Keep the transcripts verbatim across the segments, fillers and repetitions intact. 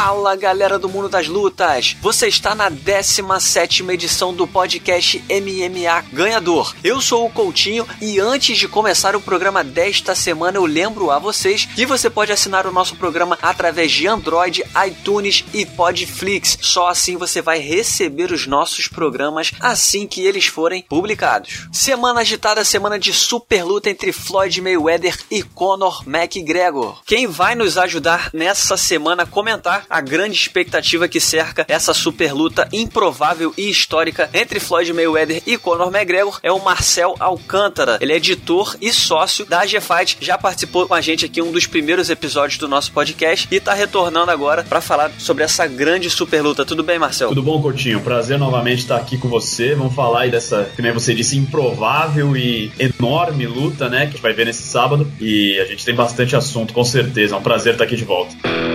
Fala, galera do mundo das lutas! Você está na décima sétima edição do podcast M M A Ganhador. Eu sou o Coutinho e antes de começar o programa desta semana eu lembro a vocês que você pode assinar o nosso programa através de Android, iTunes e Podflix. Só assim você vai receber os nossos programas assim que eles forem publicados. Semana agitada, semana de super luta entre Floyd Mayweather e Conor McGregor. Quem vai nos ajudar nessa semana a comentar a grande expectativa que cerca essa super luta improvável e histórica entre Floyd Mayweather e Conor McGregor é o Marcel Alcântara. Ele é editor e sócio da A G Fight, já participou com a gente aqui em um dos primeiros episódios do nosso podcast e está retornando agora para falar sobre essa grande super luta. Tudo bem, Marcel? Tudo bom, Coutinho? Prazer novamente estar aqui com você. Vamos falar aí dessa, como você disse, improvável e enorme luta, né, que a gente vai ver nesse sábado, e a gente tem bastante assunto, com certeza. É um prazer estar aqui de volta.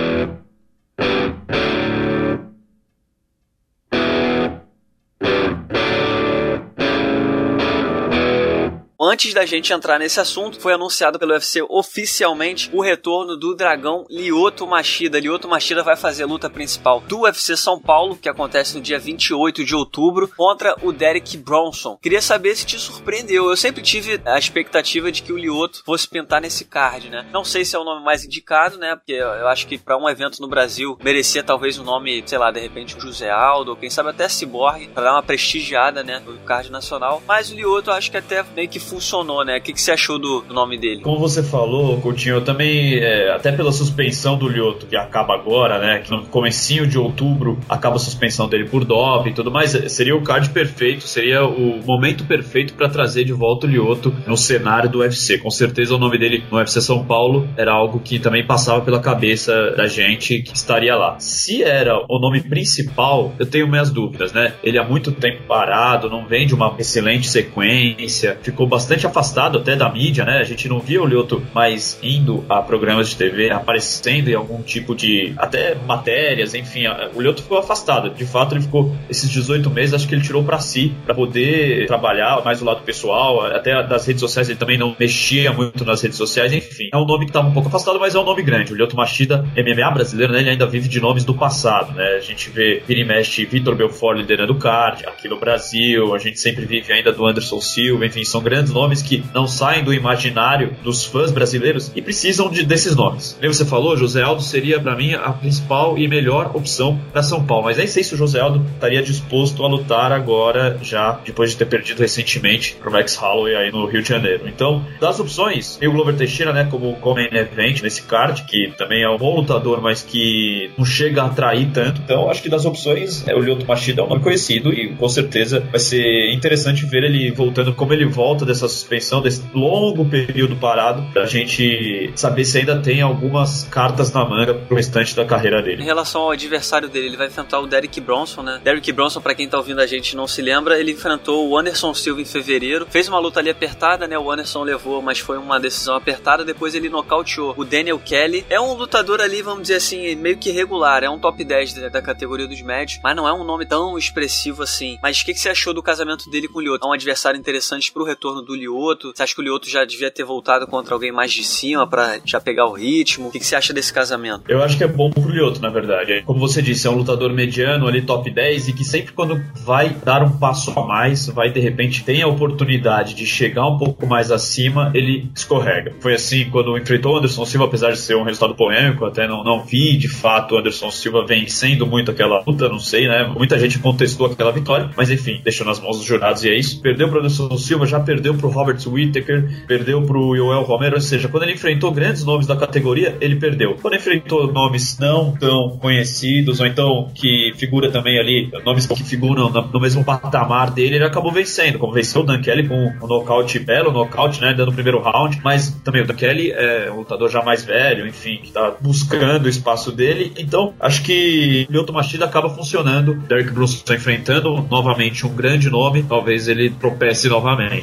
Antes da gente entrar nesse assunto, foi anunciado pelo U F C oficialmente o retorno do dragão Lyoto Machida. Lyoto Machida vai fazer a luta principal do U F C São Paulo, que acontece no dia vinte e oito de outubro, contra o Derek Bronson. Queria saber se te surpreendeu. Eu sempre tive a expectativa de que o Lyoto fosse pintar nesse card, né? Não sei se é o nome mais indicado, né? Porque eu acho que para um evento no Brasil merecia talvez um nome, sei lá, de repente o José Aldo, ou quem sabe até Cyborg, para dar uma prestigiada, né, no card nacional. Mas o Lyoto eu acho que até meio que funcionou, né? O que, que você achou do, do nome dele? Como você falou, Coutinho, eu também, é, até pela suspensão do Lyoto, que acaba agora, né? Que no comecinho de outubro acaba a suspensão dele por doping e tudo mais, seria o card perfeito, seria o momento perfeito para trazer de volta o Lyoto no cenário do U F C. Com certeza o nome dele no U F C São Paulo era algo que também passava pela cabeça da gente que estaria lá. Se era o nome principal, eu tenho minhas dúvidas, né? Ele há muito tempo parado, não vem de uma excelente sequência, ficou bastante afastado até da mídia, né? A gente não via o Lyoto mais indo a programas de T V, aparecendo em algum tipo de, até matérias, enfim, o Lyoto ficou afastado. De fato, ele ficou esses dezoito meses, acho que ele tirou pra si, pra poder trabalhar mais do lado pessoal, até das redes sociais, ele também não mexia muito nas redes sociais, enfim. É um nome que tava um pouco afastado, mas é um nome grande. O Lyoto Machida, M M A brasileiro, né? Ele ainda vive de nomes do passado, né? A gente vê, vira e mexe, Vitor Belfort liderando o card aqui no Brasil, a gente sempre vive ainda do Anderson Silva, enfim, são grandes nomes que não saem do imaginário dos fãs brasileiros e precisam de, desses nomes. Como você falou, José Aldo seria para mim a principal e melhor opção para São Paulo, mas nem sei se o José Aldo estaria disposto a lutar agora, já depois de ter perdido recentemente pro Max Holloway aí no Rio de Janeiro. Então, das opções, tem o Glover Teixeira, né, como main event nesse card, que também é um bom lutador, mas que não chega a atrair tanto. Então, acho que das opções, o Lyoto Machida é um nome conhecido e com certeza vai ser interessante ver ele voltando, como ele volta dessa suspensão, desse longo período parado, pra gente saber se ainda tem algumas cartas na manga pro restante da carreira dele. Em relação ao adversário dele, ele vai enfrentar o Derek Bronson, né? Derek Bronson, pra quem tá ouvindo a gente não se lembra, ele enfrentou o Anderson Silva em fevereiro, fez uma luta ali apertada, né? O Anderson levou, mas foi uma decisão apertada, depois ele nocauteou o Daniel Kelly. É um lutador ali, vamos dizer assim, meio que regular, é um top dez da, da categoria dos médios, mas não é um nome tão expressivo assim. Mas o que, que você achou do casamento dele com o Lyoto? É um adversário interessante pro retorno do Lyoto? Você acha que o Lyoto já devia ter voltado contra alguém mais de cima pra já pegar o ritmo? O que, que você acha desse casamento? Eu acho que é bom pro Lyoto, na verdade. Como você disse, é um lutador mediano ali, top dez, e que sempre quando vai dar um passo a mais, vai de repente ter a oportunidade de chegar um pouco mais acima, ele escorrega. Foi assim quando enfrentou o Anderson Silva, apesar de ser um resultado polêmico, até não, não vi de fato o Anderson Silva vencendo muito aquela luta, não sei, né? Muita gente contestou aquela vitória, mas enfim, deixou nas mãos dos jurados e é isso. Perdeu pro Anderson Silva, já perdeu pro Robert Whittaker, perdeu pro Yoel Romero, ou seja, quando ele enfrentou grandes nomes da categoria, ele perdeu. Quando enfrentou nomes não tão conhecidos, ou então que figura também ali, nomes que figuram no mesmo patamar dele, ele acabou vencendo, como venceu o Dan Kelly com um nocaute belo, um nocaute, né, dando o primeiro round, mas também o Dan Kelly é um lutador já mais velho, enfim, que tá buscando o espaço dele, então acho que o Lyoto Machida acaba funcionando. Derek Bronson está enfrentando novamente um grande nome, talvez ele tropece novamente, então acaba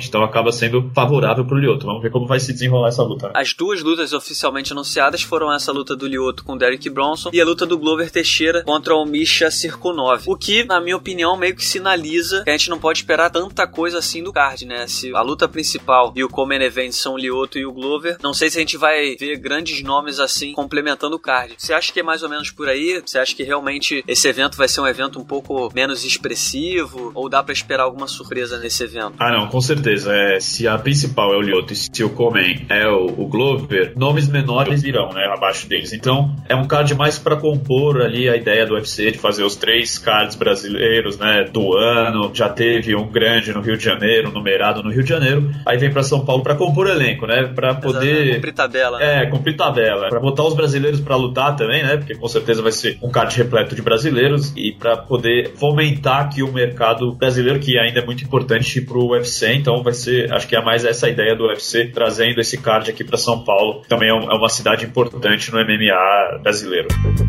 acaba sendo favorável pro Lyoto. Vamos ver como vai se desenrolar essa luta. Né? As duas lutas oficialmente anunciadas foram essa luta do Lyoto com o Derek Bronson e a luta do Glover Teixeira contra o Misha Cirkunov. O que, na minha opinião, meio que sinaliza que a gente não pode esperar tanta coisa assim do card, né? Se a luta principal e o Common Event são o Lyoto e o Glover, não sei se a gente vai ver grandes nomes assim complementando o card. Você acha que é mais ou menos por aí? Você acha que realmente esse evento vai ser um evento um pouco menos expressivo? Ou dá pra esperar alguma surpresa nesse evento? Ah, não, com certeza. É, se a principal é o Lyoto e se o Common é o, o Glover, nomes menores virão, né, abaixo deles. Então, é um card mais pra compor ali a ideia do U F C de fazer os três cards brasileiros, né, do ano. Já teve um grande no Rio de Janeiro, numerado no Rio de Janeiro. Aí vem pra São Paulo pra compor elenco, né, pra poder... Exato, cumprir tabela. Né? É, cumprir tabela. Pra botar os brasileiros pra lutar também, né, porque com certeza vai ser um card repleto de brasileiros e pra poder fomentar aqui o mercado brasileiro, que ainda é muito importante pro U F C. Então vai ser, acho que é mais essa ideia do U F C trazendo esse card aqui pra São Paulo. Também é uma cidade importante no M M A brasileiro.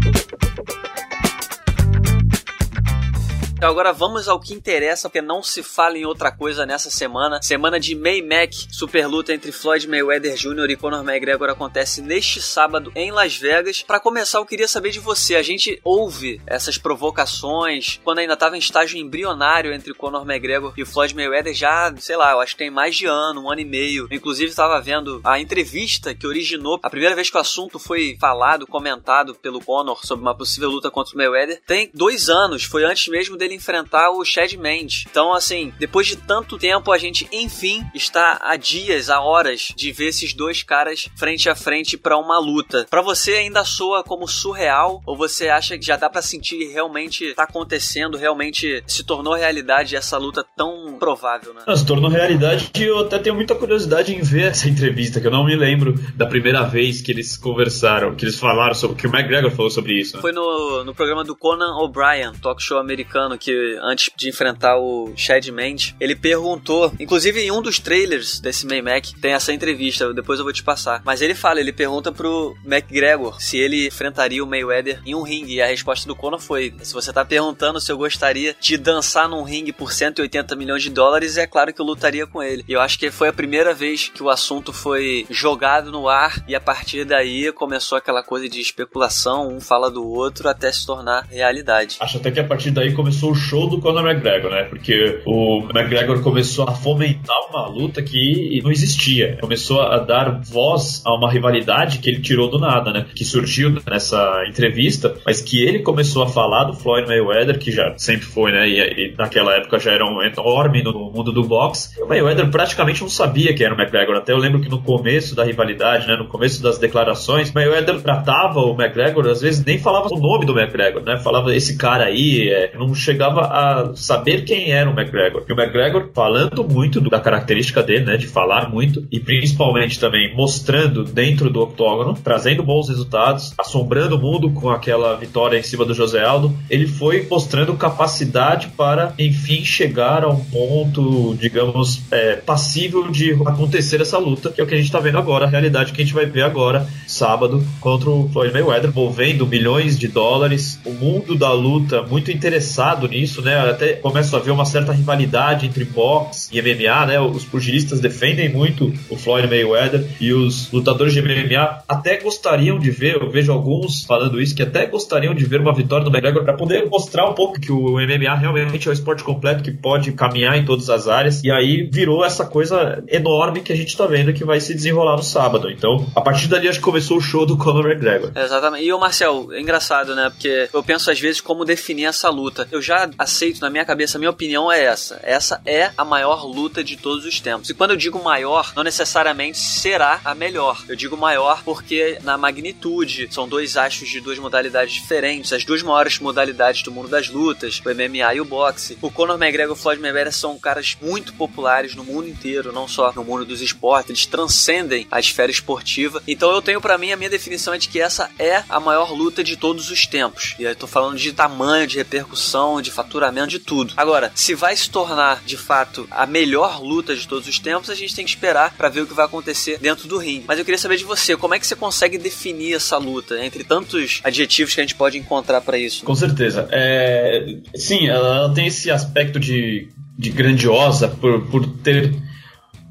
Então agora vamos ao que interessa, porque não se fala em outra coisa nessa semana. Semana de May-Mac, super luta entre Floyd Mayweather Júnior e Conor McGregor acontece neste sábado em Las Vegas. Para começar, eu queria saber de você. A gente ouve essas provocações quando ainda estava em estágio embrionário entre Conor McGregor e o Floyd Mayweather já, sei lá, eu acho que tem mais de ano, um ano e meio. Eu, inclusive, estava vendo a entrevista que originou a primeira vez que o assunto foi falado, comentado pelo Conor sobre uma possível luta contra o Mayweather. Tem dois anos, foi antes mesmo dele enfrentar o Chad Mendes. Então, assim, depois de tanto tempo, a gente, enfim, está a dias, a horas de ver esses dois caras frente a frente para uma luta. Pra você ainda soa como surreal? Ou você acha que já dá pra sentir que realmente tá acontecendo, realmente se tornou realidade essa luta tão provável, né? Não, se tornou realidade e eu até tenho muita curiosidade em ver essa entrevista, que eu não me lembro da primeira vez que eles conversaram, que eles falaram sobre, que o McGregor falou sobre isso. Né? Foi no, no programa do Conan O'Brien, talk show americano, que antes de enfrentar o Chad Mendes, ele perguntou, inclusive em um dos trailers desse May-Mac tem essa entrevista, depois eu vou te passar, mas ele fala, ele pergunta pro McGregor se ele enfrentaria o Mayweather em um ringue, e a resposta do Conor foi, se você tá perguntando se eu gostaria de dançar num ringue por cento e oitenta milhões de dólares, é claro que eu lutaria com ele. E eu acho que foi a primeira vez que o assunto foi jogado no ar, e a partir daí começou aquela coisa de especulação, um fala do outro, até se tornar realidade. Acho até que a partir daí começou o show do Conor McGregor, né? Porque o McGregor começou a fomentar uma luta que não existia. Começou a dar voz a uma rivalidade que ele tirou do nada, né? Que surgiu nessa entrevista, mas que ele começou a falar do Floyd Mayweather, que já sempre foi, né? E, e naquela época já era um enorme no mundo do boxe. E o Mayweather praticamente não sabia quem era o McGregor. Até eu lembro que no começo da rivalidade, né? No começo das declarações, o Mayweather tratava o McGregor, às vezes nem falava o nome do McGregor, né? Falava esse cara aí, é, não chegava a saber quem era o McGregor. E o McGregor falando muito do, da característica dele, né? De falar muito e principalmente também mostrando dentro do octógono, trazendo bons resultados, assombrando o mundo com aquela vitória em cima do José Aldo. Ele foi mostrando capacidade para, enfim, chegar a um ponto, digamos, é, passível de acontecer essa luta, que é o que a gente está vendo agora, a realidade que a gente vai ver agora, sábado, contra o Floyd Mayweather, envolvendo milhões de dólares, o mundo da luta muito interessado nisso, né? Até começa a ver uma certa rivalidade entre boxe e M M A, né? Os pugilistas defendem muito o Floyd Mayweather e os lutadores de M M A até gostariam de ver, eu vejo alguns falando isso, que até gostariam de ver uma vitória do McGregor para poder mostrar um pouco que o M M A realmente é um esporte completo que pode caminhar em todas as áreas, e aí virou essa coisa enorme que a gente tá vendo que vai se desenrolar no sábado. Então, a partir dali acho que começou o show do Conor McGregor. Exatamente. E o Marcel, é engraçado, né? Porque eu penso às vezes como definir essa luta. Eu já aceito na minha cabeça, a minha opinião é essa. Essa é a maior luta de todos os tempos. E quando eu digo maior, não necessariamente será a melhor. Eu digo maior porque na magnitude, são dois astros de duas modalidades diferentes, as duas maiores modalidades do mundo das lutas, o M M A e o boxe. O Conor McGregor e o Floyd Mayweather são caras muito populares no mundo inteiro, não só no mundo dos esportes, eles transcendem a esfera esportiva. Então eu tenho pra mim, a minha definição é de que essa é a maior luta de todos os tempos. E aí eu tô falando de tamanho, de repercussão, de faturamento, de tudo. Agora, se vai se tornar, de fato, a melhor luta de todos os tempos, a gente tem que esperar pra ver o que vai acontecer dentro do ringue. Mas eu queria saber de você, como é que você consegue definir essa luta, entre tantos adjetivos que a gente pode encontrar pra isso? Com certeza. É... Sim, ela tem esse aspecto de, de grandiosa por, por ter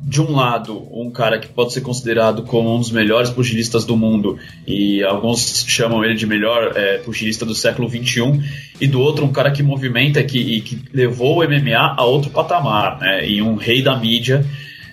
de um lado, um cara que pode ser considerado como um dos melhores pugilistas do mundo, e alguns chamam ele de melhor é, pugilista do século vinte e um, e do outro, um cara que movimenta que, e que levou o M M A a outro patamar, né, e um rei da mídia.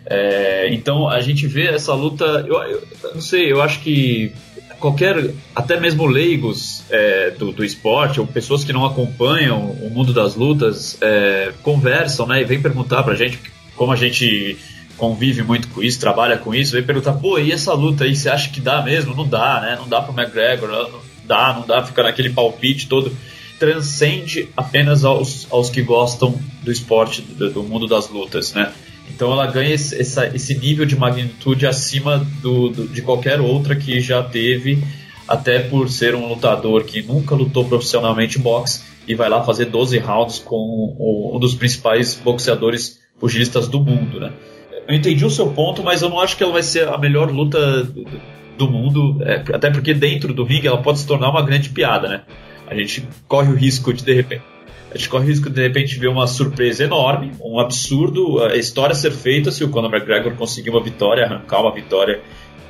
É, então a gente vê essa luta, eu, eu, eu não sei, eu acho que qualquer, até mesmo leigos é, do, do esporte, ou pessoas que não acompanham o mundo das lutas, é, conversam, né, e vêm perguntar pra gente, como a gente convive muito com isso, trabalha com isso, vem perguntar, pô, e essa luta aí, você acha que dá mesmo? Não dá, né? Não dá pro McGregor, não dá, não dá, fica naquele palpite todo. Transcende apenas aos, aos que gostam do esporte, do, do mundo das lutas, né? Então ela ganha esse, essa, esse nível de magnitude acima do, do, de qualquer outra que já teve, até por ser um lutador que nunca lutou profissionalmente boxe e vai lá fazer doze rounds com o, um dos principais boxeadores pugilistas do mundo, né? Eu entendi o seu ponto, mas eu não acho que ela vai ser a melhor luta do, do mundo, é, até porque dentro do ringue ela pode se tornar uma grande piada, né? A gente corre o risco de, de repente, a gente corre o risco de, de repente, ver uma surpresa enorme, um absurdo, a história ser feita se o Conor McGregor conseguir uma vitória, arrancar uma vitória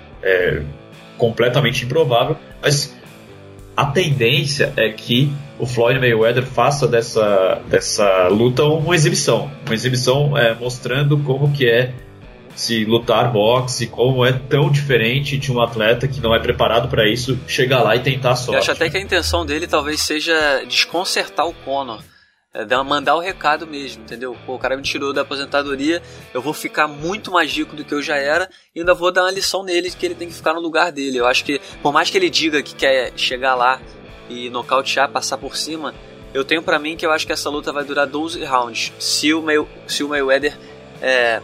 é, completamente improvável, mas a tendência é que o Floyd Mayweather faça dessa, dessa luta uma exibição, uma exibição é, mostrando como que é se lutar boxe, como é tão diferente de um atleta que não é preparado para isso, chegar lá e tentar a sorte. Eu acho até que a intenção dele talvez seja desconcertar o Conor, é, mandar o recado mesmo, entendeu? Pô, o cara me tirou da aposentadoria, eu vou ficar muito mais rico do que eu já era e ainda vou dar uma lição nele que ele tem que ficar no lugar dele. Eu acho que, por mais que ele diga que quer chegar lá e nocautear, passar por cima, eu tenho pra mim que eu acho que essa luta vai durar doze rounds, se o, May, se o Mayweather é,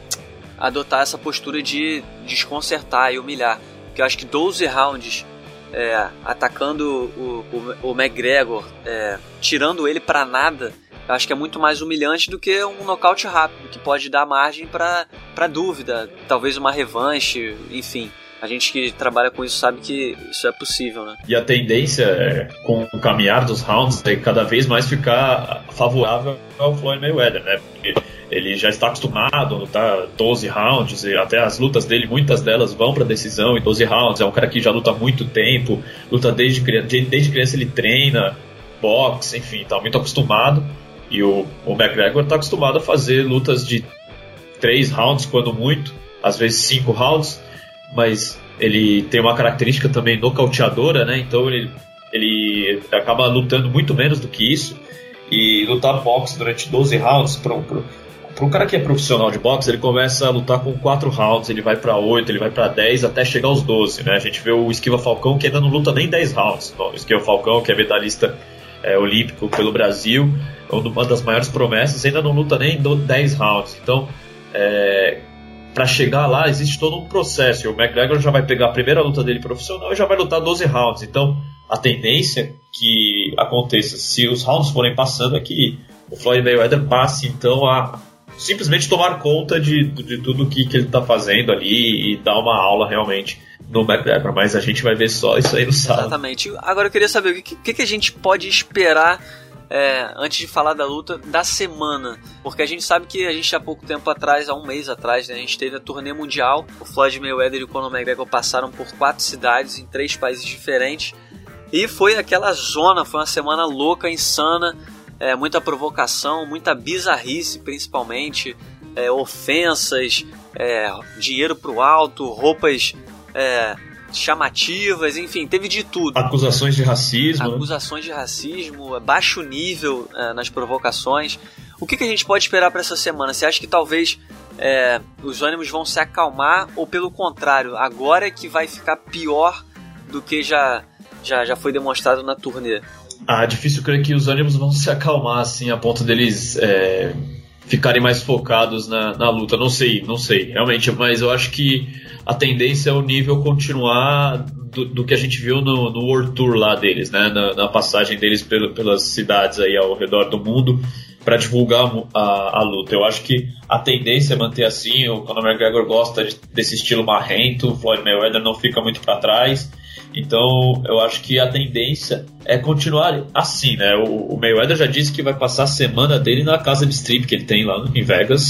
adotar essa postura de desconcertar e humilhar, porque eu acho que doze rounds é, atacando o, o, o McGregor, é, tirando ele pra nada, eu acho que é muito mais humilhante do que um nocaute rápido, que pode dar margem pra, pra dúvida, talvez uma revanche, enfim. A gente que trabalha com isso sabe que isso é possível, né? E a tendência, é, com o caminhar dos rounds, é cada vez mais ficar favorável ao Floyd Mayweather, né? Porque ele já está acostumado a lutar doze rounds, e até as lutas dele, muitas delas vão para decisão em doze rounds. É um cara que já luta há muito tempo, luta desde criança, desde criança ele treina, boxe, enfim, está muito acostumado. E o, o McGregor está acostumado a fazer lutas de três rounds, quando muito, às vezes cinco rounds, mas ele tem uma característica também nocauteadora, né? Então ele, ele acaba lutando muito menos do que isso. E lutar boxe durante doze rounds, para um cara que é profissional de boxe, ele começa a lutar com quatro rounds, ele vai para oito, ele vai para dez, até chegar aos doze, né? A gente vê o Esquiva Falcão, que ainda não luta nem dez rounds. O Esquiva Falcão, que é medalhista é, olímpico pelo Brasil, uma das maiores promessas, ainda não luta nem dez rounds. Então, é, para chegar lá, existe todo um processo. E o McGregor já vai pegar a primeira luta dele profissional e já vai lutar doze rounds. Então, a tendência que aconteça, se os rounds forem passando, é que o Floyd Mayweather passe, então, a simplesmente tomar conta de, de tudo que, que ele está fazendo ali e dar uma aula realmente no McGregor. Mas a gente vai ver só isso aí no sábado. Exatamente. Agora eu queria saber o que, que a gente pode esperar, é, antes de falar da luta, da semana. Porque a gente sabe que a gente há pouco tempo atrás, há um mês atrás, né, a gente teve a turnê mundial. O Floyd Mayweather e o Conor McGregor passaram por quatro cidades em três países diferentes. E foi aquela zona, foi uma semana louca, insana. É, muita provocação, muita bizarrice principalmente, é, ofensas, é, dinheiro pro alto, roupas é, chamativas, enfim, teve de tudo. Acusações de racismo. Acusações né? de racismo, baixo nível é, nas provocações. O que, que a gente pode esperar para essa semana? Você acha que talvez é, os ânimos vão se acalmar ou pelo contrário, agora é que vai ficar pior do que já, já, já foi demonstrado na turnê? Ah, difícil crer que os ânimos vão se acalmar assim a ponto deles é, ficarem mais focados na, na luta. Não sei, não sei, realmente, mas eu acho que a tendência é o nível continuar do, do que a gente viu no, no World Tour lá deles, né? Na, na passagem deles pelo, pelas cidades aí ao redor do mundo para divulgar a, a luta. Eu acho que a tendência é manter assim. O Conor McGregor gosta de, desse estilo marrento, o Floyd Mayweather não fica muito para trás. Então, eu acho que a tendência é continuar assim, né? O, o Mayweather já disse que vai passar a semana dele na casa de strip que ele tem lá em Vegas,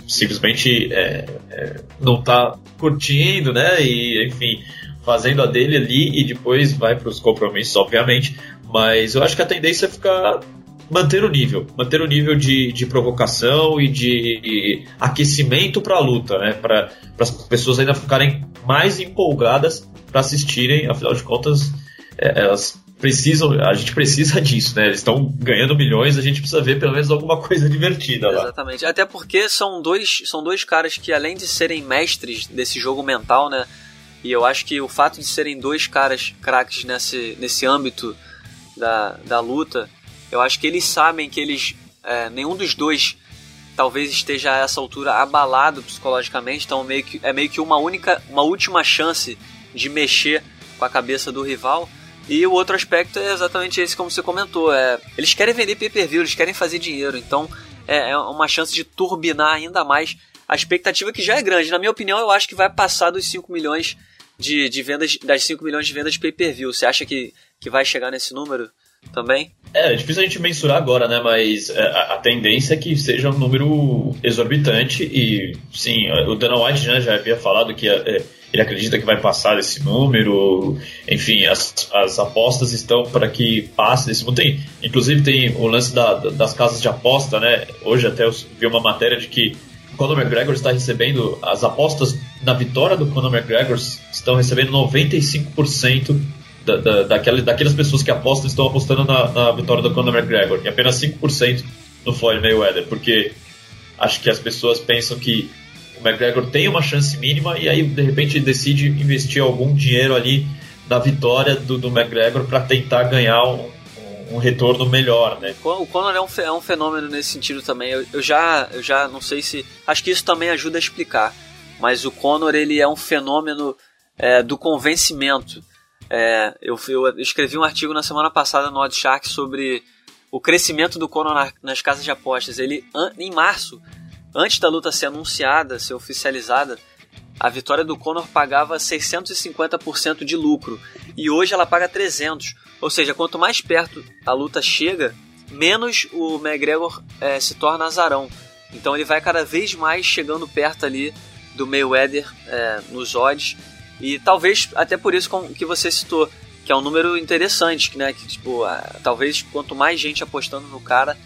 simplesmente é, é, não tá curtindo, né? E, enfim, fazendo a dele ali e depois vai para os compromissos, obviamente. Mas eu acho que a tendência é ficar... manter o nível, manter o nível de, de provocação e de aquecimento para a luta, né? Para as pessoas ainda ficarem mais empolgadas para assistirem, afinal de contas, é, elas precisam, a gente precisa disso, né? Eles estão ganhando milhões, a gente precisa ver pelo menos alguma coisa divertida lá. Exatamente, até porque são dois, são dois caras que, além de serem mestres desse jogo mental, né? E eu acho que o fato de serem dois caras craques nesse, nesse âmbito da, da luta, eu acho que eles sabem que eles, é, nenhum dos dois talvez esteja a essa altura abalado psicologicamente, então meio que, é meio que uma única, uma última chance de mexer com a cabeça do rival. E o outro aspecto é exatamente esse, como você comentou, é, eles querem vender pay-per-view, eles querem fazer dinheiro, então é, é uma chance de turbinar ainda mais a expectativa, que já é grande. Na minha opinião, eu acho que vai passar dos cinco milhões de, de vendas, das cinco milhões de vendas de pay-per-view. Você acha que, que vai chegar nesse número também? É, é difícil a gente mensurar agora, né? Mas a, a tendência é que seja um número exorbitante e, sim, o Dana White, né, já havia falado que é, ele acredita que vai passar esse número. Enfim, as, as apostas estão para que passe esse número. Tem, inclusive tem o lance da, das casas de aposta, né? Hoje até eu vi uma matéria de que o Conor McGregor está recebendo, as apostas na vitória do Conor McGregor estão recebendo noventa e cinco por cento Da, da, daquelas, daquelas pessoas que apostam estão apostando na, na vitória do Conor McGregor, e apenas cinco por cento no Floyd Mayweather, porque acho que as pessoas pensam que o McGregor tem uma chance mínima e aí de repente decide investir algum dinheiro ali na vitória do, do McGregor para tentar ganhar um, um retorno melhor, né? O Conor é um, é um fenômeno nesse sentido também. Eu, eu, já, eu já não sei se... Acho que isso também ajuda a explicar, mas o Conor, ele é um fenômeno é, do convencimento. É, eu, eu escrevi um artigo na semana passada no Oddshark sobre o crescimento do Conor na, nas casas de apostas. Ele, an, em março, antes da luta ser anunciada, ser oficializada, a vitória do Conor pagava seiscentos e cinquenta por cento de lucro, e hoje ela paga trezentos por cento. Ou seja, quanto mais perto a luta chega, menos o McGregor é, se torna azarão. Então ele vai cada vez mais chegando perto ali do Mayweather é, nos odds. E talvez até por isso que você citou, que é um número interessante, né? Que, tipo, talvez quanto mais gente apostando no cara,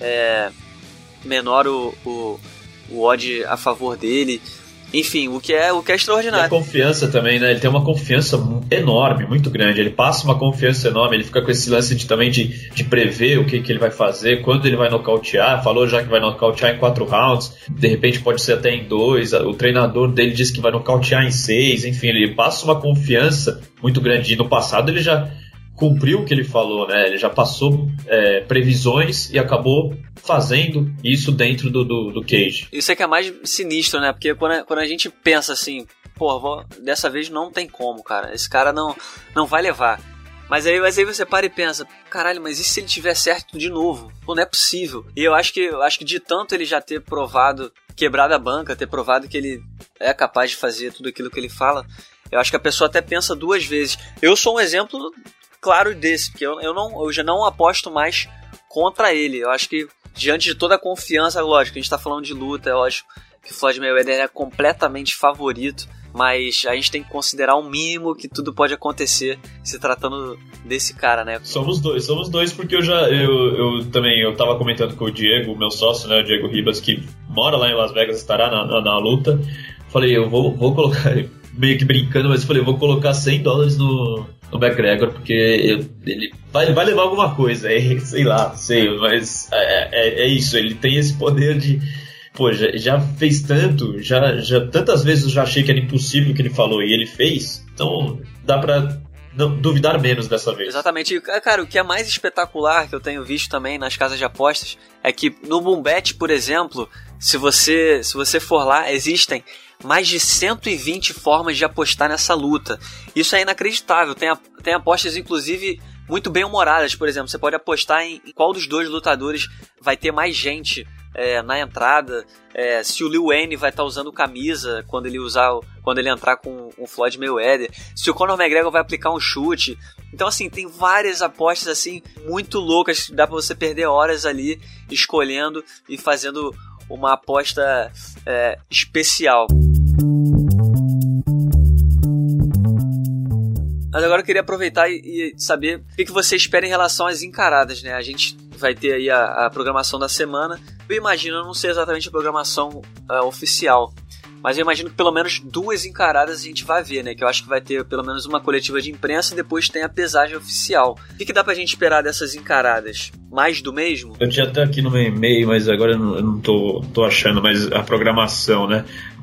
é, menor o, o, o odd a favor dele. Enfim, o que é, o que é extraordinário. E a confiança também, né? Ele tem uma confiança enorme, muito grande. Ele passa uma confiança enorme. Ele fica com esse lance de, também de, de prever o que, que ele vai fazer, quando ele vai nocautear. Falou já que vai nocautear em quatro rounds. De repente pode ser até em dois. O treinador dele diz que vai nocautear em seis. Enfim, ele passa uma confiança muito grande. E no passado ele já cumpriu o que ele falou, né? Ele já passou é, previsões e acabou fazendo isso dentro do, do, do cage. Isso é que é mais sinistro, né? Porque quando a, quando a gente pensa assim, pô, vou, dessa vez não tem como, cara. Esse cara não, não vai levar. Mas aí, mas aí você para e pensa, caralho, mas e se ele tiver certo de novo? Pô, não é possível. E eu acho que, eu acho que de tanto ele já ter provado, quebrado a banca, ter provado que ele é capaz de fazer tudo aquilo que ele fala, eu acho que a pessoa até pensa duas vezes. Eu sou um exemplo claro desse, porque eu, eu, não, eu já não aposto mais contra ele. Eu acho que diante de toda a confiança, lógico, a gente tá falando de luta, é lógico que o Floyd Mayweather é completamente favorito, mas a gente tem que considerar um mínimo que tudo pode acontecer se tratando desse cara, né? Somos dois, somos dois porque eu já, eu, eu também, eu tava comentando com o Diego, meu sócio, né, o Diego Ribas, que mora lá em Las Vegas, estará na, na, na luta. Falei, eu vou, vou colocar, meio que brincando, mas eu falei, eu vou colocar cem dólares no... no McGregor, porque ele vai, vai levar alguma coisa, é, sei lá, sei, mas é, é, é isso, ele tem esse poder de, pô, já, já fez tanto, já, já tantas vezes eu já achei que era impossível o que ele falou e ele fez, então dá pra não duvidar menos dessa vez. Exatamente, e, cara, o que é mais espetacular que eu tenho visto também nas casas de apostas é que no Boombet, por exemplo, se você, se você for lá, existem mais de cento e vinte formas de apostar nessa luta. Isso é inacreditável. Tem, a, tem apostas, inclusive, muito bem humoradas. Por exemplo, você pode apostar em qual dos dois lutadores vai ter mais gente é, na entrada, é, se o Lil Wayne vai estar tá usando camisa quando ele usar, quando ele entrar com o Floyd Mayweather, se o Conor McGregor vai aplicar um chute. Então, assim, tem várias apostas assim muito loucas que dá pra você perder horas ali escolhendo e fazendo uma aposta é, especial. Mas agora eu queria aproveitar e, e saber o que, que você espera em relação às encaradas, né? A gente vai ter aí a, a programação da semana. Eu imagino, eu não sei exatamente a programação uh, oficial, mas eu imagino que pelo menos duas encaradas a gente vai ver, né? Que eu acho que vai ter pelo menos uma coletiva de imprensa e depois tem a pesagem oficial. O que, que dá pra gente esperar dessas encaradas? Mais do mesmo? Eu tinha até aqui no meu e-mail, mas agora eu não, eu não tô, tô achando mais a programação, né?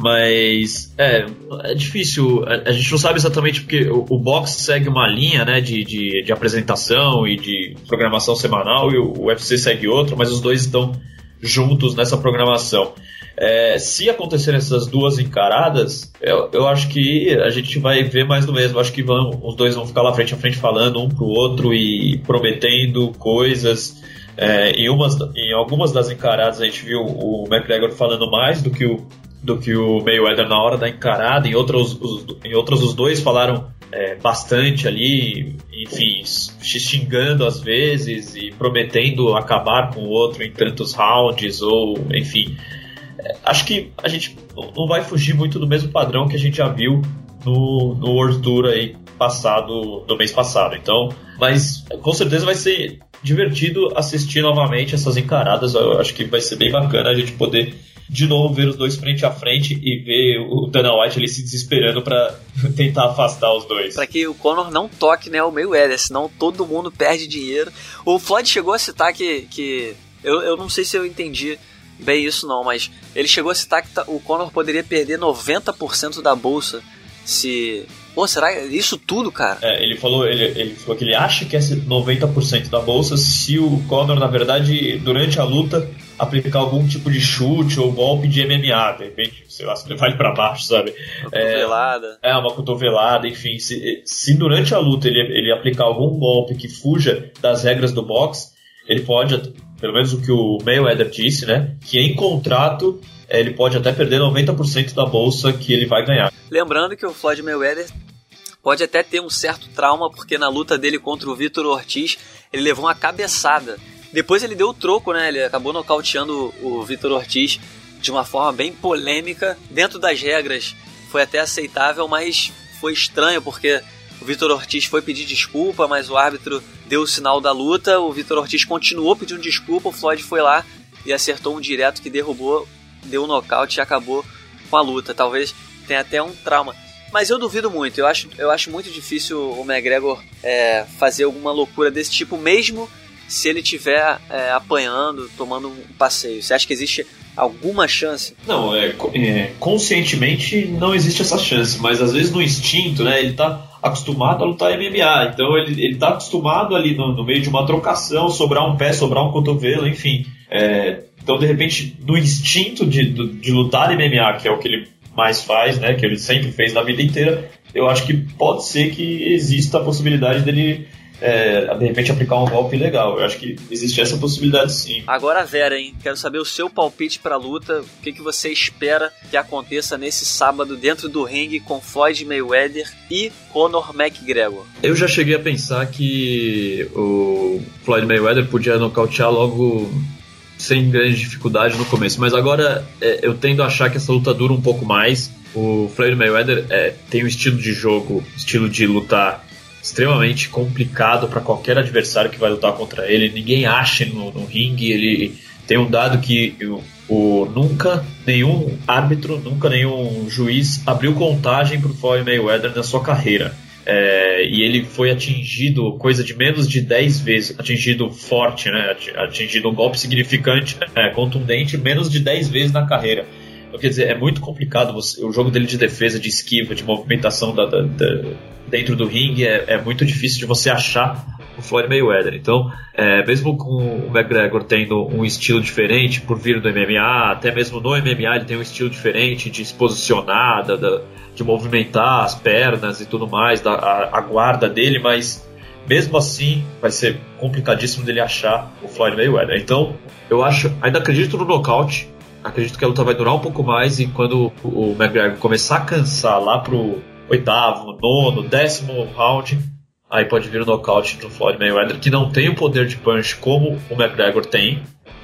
Mas é, é difícil, a, a gente não sabe exatamente porque o, o box segue uma linha, né, de, de, de apresentação e de programação semanal e o, o U F C segue outra, mas os dois estão juntos nessa programação. É, se acontecerem essas duas encaradas, eu, eu acho que a gente vai ver mais do mesmo. Acho que vão, os dois vão ficar lá frente a frente falando um pro outro e prometendo coisas. É, em, umas, em algumas das encaradas a gente viu o McGregor falando mais do que o, do que o Mayweather na hora da encarada. Em outras os, em outras os dois falaram é, bastante ali, enfim, xingando às vezes e prometendo acabar com o outro em tantos rounds, ou enfim. Acho que a gente não vai fugir muito do mesmo padrão que a gente já viu no, no World Tour aí passado, do mês passado. Então, mas com certeza vai ser divertido assistir novamente essas encaradas. Eu acho que vai ser bem bacana a gente poder de novo ver os dois frente a frente e ver o Dana White ali se desesperando para tentar afastar os dois. Para que o Conor não toque, né, o Mayweather, senão todo mundo perde dinheiro. O Floyd chegou a citar que, que eu, eu não sei se eu entendi bem isso não, mas ele chegou a citar que o Conor poderia perder noventa por cento da bolsa se... Pô, será isso tudo, cara? É, ele falou, ele, ele falou que ele acha que é noventa por cento da bolsa se o Conor, na verdade, durante a luta, aplicar algum tipo de chute ou golpe de M M A, de repente, sei lá, se ele vai pra baixo, sabe? Uma cotovelada. É, é, uma cotovelada, enfim. Se, se durante a luta ele, ele aplicar algum golpe que fuja das regras do boxe, ele pode, pelo menos o que o Mayweather disse, né, que em contrato ele pode até perder noventa por cento da bolsa que ele vai ganhar. Lembrando que o Floyd Mayweather pode até ter um certo trauma, porque na luta dele contra o Vitor Ortiz, ele levou uma cabeçada. Depois ele deu o troco, né, ele acabou nocauteando o Vitor Ortiz de uma forma bem polêmica. Dentro das regras foi até aceitável, mas foi estranho, porque o Vitor Ortiz foi pedir desculpa, mas o árbitro deu o sinal da luta, o Vitor Ortiz continuou pedindo desculpa, o Floyd foi lá e acertou um direto que derrubou, deu um nocaute e acabou com a luta. Talvez tenha até um trauma, mas eu duvido muito. Eu acho, eu acho muito difícil o McGregor é, fazer alguma loucura desse tipo, mesmo se ele estiver é, apanhando, tomando um passeio. Você acha que existe alguma chance? Não, é, é, conscientemente não existe essa chance, mas às vezes no instinto, né, ele tá acostumado a lutar M M A, então ele, ele tá acostumado ali no, no meio de uma trocação, sobrar um pé, sobrar um cotovelo, enfim. É, então, de repente, no instinto de, de, de lutar M M A, que é o que ele mais faz, né, que ele sempre fez na vida inteira, eu acho que pode ser que exista a possibilidade dele É, de repente aplicar um golpe legal. Eu acho que existe essa possibilidade sim. Agora, Vera, hein? Quero saber o seu palpite pra luta. O que, que você espera que aconteça nesse sábado dentro do ringue com Floyd Mayweather e Conor McGregor? Eu já cheguei a pensar que o Floyd Mayweather podia nocautear logo sem grande dificuldade no começo, mas agora é, eu tendo a achar que essa luta dura um pouco mais. O Floyd Mayweather é, tem um estilo de jogo, estilo de lutar extremamente complicado para qualquer adversário que vai lutar contra ele. Ninguém acha no, no ringue. Ele tem um dado que o, o, nunca nenhum árbitro, nunca nenhum juiz abriu contagem para o Floyd Mayweather na sua carreira. É, e ele foi atingido coisa de menos de dez vezes, atingido forte, né? Atingido um golpe significante, é, contundente, menos de dez vezes na carreira. Então, quer dizer, é muito complicado você, o jogo dele de defesa, de esquiva, de movimentação da, da, da, dentro do ringue, é, é muito difícil de você achar o Floyd Mayweather. Então, é, mesmo com o McGregor tendo um estilo diferente por vir do M M A, até mesmo no M M A ele tem um estilo diferente de se posicionar, da, da, de movimentar as pernas e tudo mais, da, a, a guarda dele, mas mesmo assim vai ser complicadíssimo dele achar o Floyd Mayweather. Então, eu acho, ainda acredito no nocaute. Acredito que a luta vai durar um pouco mais e quando o McGregor começar a cansar lá pro oitavo, nono, décimo round, aí pode vir o nocaute do Floyd Mayweather, que não tem o poder de punch como o McGregor tem,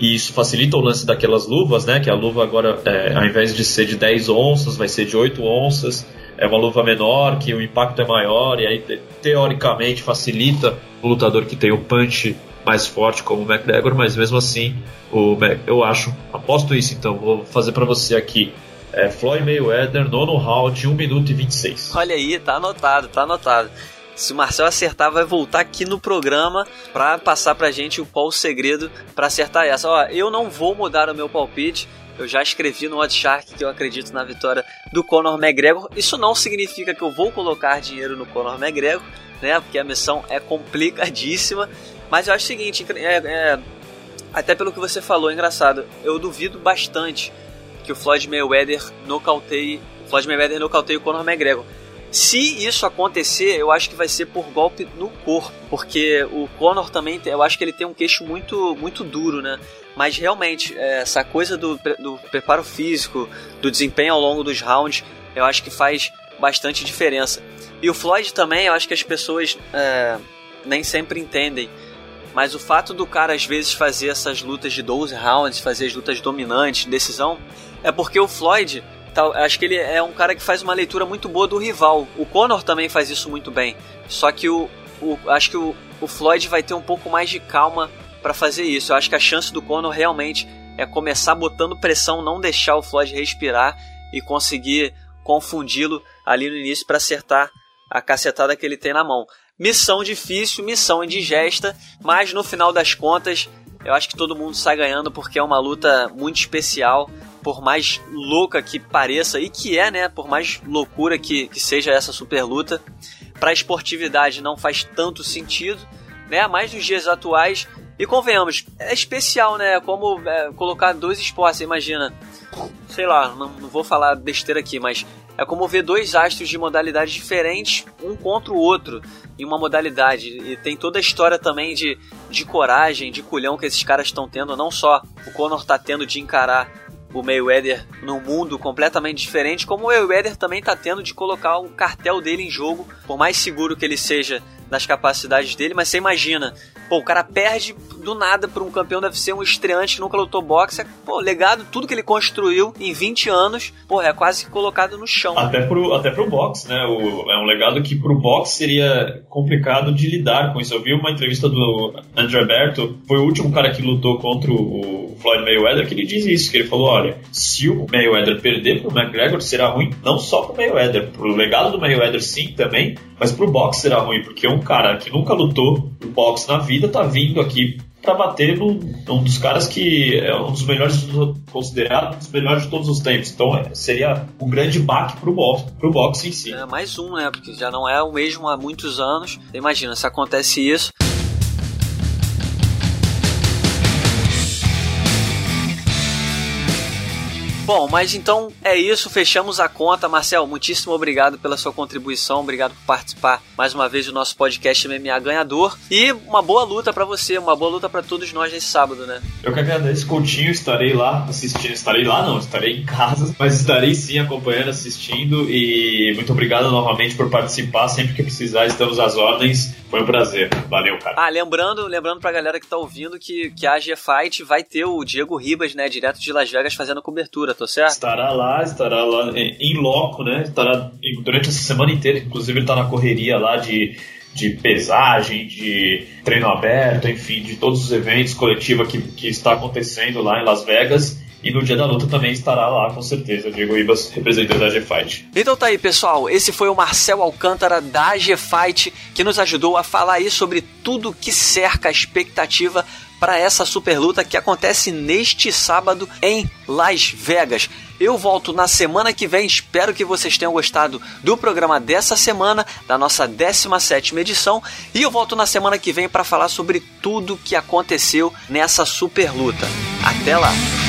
e isso facilita o lance daquelas luvas, né? Que a luva agora, é, ao invés de ser de dez onças, vai ser de oito onças. É uma luva menor, que o impacto é maior, e aí, teoricamente, facilita o lutador que tem o punch mais forte, como o McGregor, mas mesmo assim, o, eu acho, aposto isso, então, vou fazer pra você aqui. É, Floyd Mayweather, nono round, um minuto e vinte e seis. Olha aí, tá anotado, tá anotado. Se o Marcel acertar, vai voltar aqui no programa pra passar pra gente qual o segredo pra acertar essa. Ó, eu não vou mudar o meu palpite. Eu já escrevi no Oddshark que eu acredito na vitória do Conor McGregor. Isso não significa que eu vou colocar dinheiro no Conor McGregor, né? Porque a missão é complicadíssima. Mas eu acho o seguinte, é, é, até pelo que você falou, é engraçado. Eu duvido bastante que o Floyd Mayweather nocauteie, Floyd Mayweather nocauteie o Conor McGregor. Se isso acontecer, eu acho que vai ser por golpe no corpo, porque o Conor também, eu acho que ele tem um queixo muito, muito duro, né? Mas realmente, essa coisa do, do preparo físico, do desempenho ao longo dos rounds, eu acho que faz bastante diferença. E o Floyd também, eu acho que as pessoas é, nem sempre entendem, mas o fato do cara às vezes fazer essas lutas de doze rounds, fazer as lutas dominantes, decisão, é porque o Floyd... acho que ele é um cara que faz uma leitura muito boa do rival. O Conor também faz isso muito bem. Só que o, o, acho que o, o Floyd vai ter um pouco mais de calma para fazer isso. Eu acho que a chance do Conor realmente é começar botando pressão, não deixar o Floyd respirar e conseguir confundi-lo ali no início para acertar a cacetada que ele tem na mão. Missão difícil, missão indigesta, mas no final das contas eu acho que todo mundo sai ganhando porque é uma luta muito especial. Por mais louca que pareça, e que é, né? Por mais loucura que, que seja essa super luta, para a esportividade não faz tanto sentido, né? Mais nos dias atuais. E convenhamos, é especial, né? Como é, colocar dois esportes, imagina. Sei lá, não, não vou falar besteira aqui, mas é como ver dois astros de modalidades diferentes, um contra o outro, em uma modalidade. E tem toda a história também de, de coragem, de culhão que esses caras estão tendo. Não só o Conor tá tendo de encarar o Mayweather num mundo completamente diferente, como o Mayweather também está tendo de colocar o cartel dele em jogo, por mais seguro que ele seja das capacidades dele, mas você imagina, pô, o cara perde do nada para um campeão, deve ser um estreante que nunca lutou boxe, pô, legado, tudo que ele construiu em vinte anos, pô, é quase colocado no chão. Até pro, até pro boxe, né, o, é um legado que pro boxe seria complicado de lidar com isso. Eu vi uma entrevista do André Alberto, foi o último cara que lutou contra o Floyd Mayweather, que ele diz isso, que ele falou, olha, se o Mayweather perder pro McGregor, será ruim não só pro Mayweather, pro legado do Mayweather sim também, mas pro boxe será ruim, porque um cara que nunca lutou boxe na vida tá vindo aqui pra bater no, um dos caras que é um dos melhores, considerado um dos melhores de todos os tempos. Então é, seria um grande baque pro boxe, pro boxe em si. É mais um, né? Porque já não é o mesmo há muitos anos. Imagina, se acontece isso... Bom, mas então é isso, fechamos a conta. Marcel, muitíssimo obrigado pela sua contribuição, obrigado por participar mais uma vez do nosso podcast M M A Ganhador. E uma boa luta pra você, uma boa luta pra todos nós nesse sábado, né? Eu que agradeço, Coutinho, estarei lá assistindo, estarei lá não, estarei em casa, mas estarei sim acompanhando, assistindo, e muito obrigado novamente por participar, sempre que precisar estamos às ordens, foi um prazer, valeu, cara. Ah, lembrando, lembrando pra galera que tá ouvindo que, que a G-Fight vai ter o Diego Ribas, né, direto de Las Vegas fazendo cobertura, tô certo? Estará lá, estará lá em loco, né, estará durante essa semana inteira, inclusive ele tá na correria lá de... de pesagem, de treino aberto, enfim, de todos os eventos coletivos que, que está acontecendo lá em Las Vegas. E no dia da luta também estará lá, com certeza, o Diego Ribas, representante da G-Fight. Então tá aí, pessoal, esse foi o Marcel Alcântara da G-Fight, que nos ajudou a falar aí sobre tudo que cerca a expectativa para essa super luta que acontece neste sábado em Las Vegas. Eu volto na semana que vem, espero que vocês tenham gostado do programa dessa semana, da nossa décima sétima edição, e eu volto na semana que vem para falar sobre tudo que aconteceu nessa super luta. Até lá!